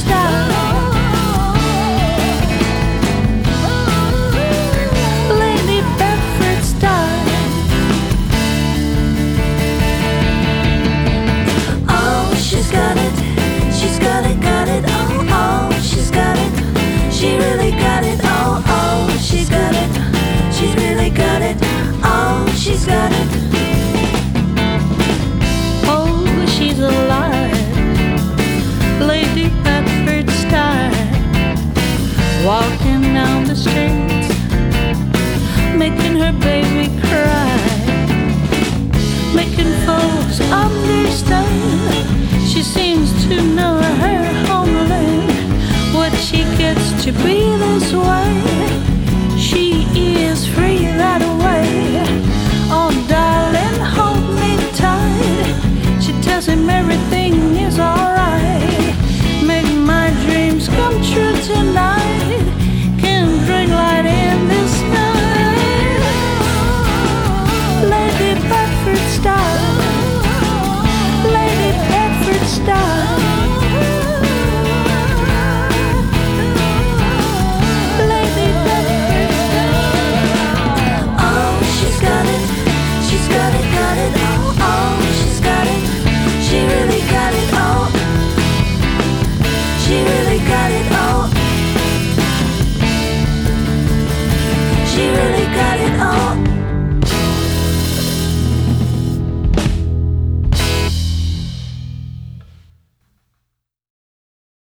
style. Lady Bedford style. Oh, she's got it. She's got it, got it. Oh, oh, she's got it. She really got it. Oh, oh, she's got it. She's really got it. Oh, she's got it. Oh, she's alive. Lady Bedford style. Walking down the street, making her baby cry, making folks understand. She seems to know her homeland. What she gets to be this way, she is free that way. Oh darling, hold me tight. She tells him everything is alright. Make my dreams come true.